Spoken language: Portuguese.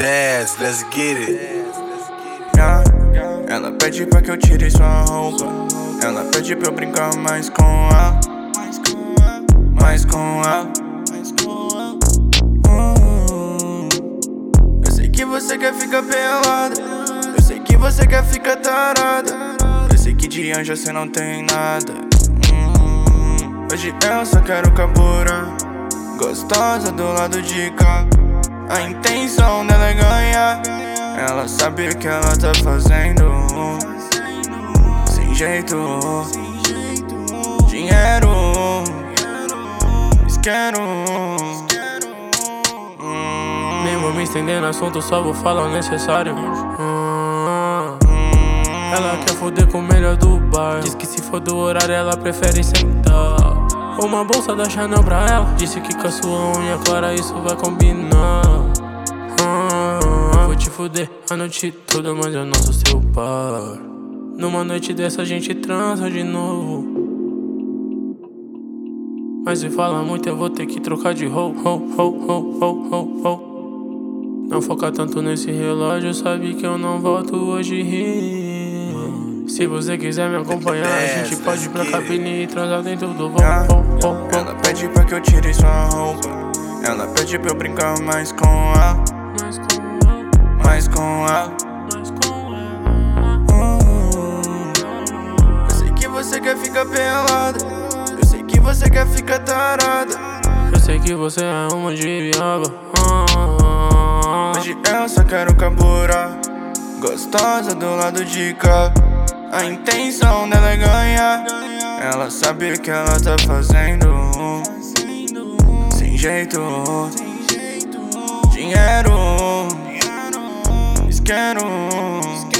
Dance, let's get it. Ela pede pra que eu tire sua roupa. Ela pede pra eu brincar mais com ela. Mais com ela. Eu sei que você quer ficar pelada. Eu sei que você quer ficar tarada. Eu sei que de anjo você não tem nada. Hoje eu só quero capoeira. Gostosa do lado de cá. A intenção dela é ganhar. Ela sabe o que ela tá fazendo. Sem jeito. Dinheiro. Isqueiro. Nem vou me estender no assunto, só vou falar o necessário. Ela quer foder com o melhor do bar. Diz que se for do horário ela prefere sentar. Uma bolsa da Chanel pra ela. Disse que com a sua unha clara isso vai combinar. Vou te foder a noite toda, mas eu não sou seu par. Numa noite dessa a gente transa de novo. Mas se fala muito eu vou ter que trocar de roupa. Não foca tanto nesse relógio, sabe que eu não volto hoje. Se você quiser me acompanhar, a gente pode ir pra cabine e transar dentro do voo. Ela pede pra que eu tire sua roupa. Ela pede pra eu brincar mais com ela. Mais com ela. Eu sei que você quer ficar pelada. Eu sei que você quer ficar tarada. Eu sei que você é uma diaba. Hoje eu só quero capoeira. Gostosa do lado de cá. A intenção dela é ganhar. Ela sabe o que ela tá fazendo. Sem jeito. Dinheiro. Isqueiro.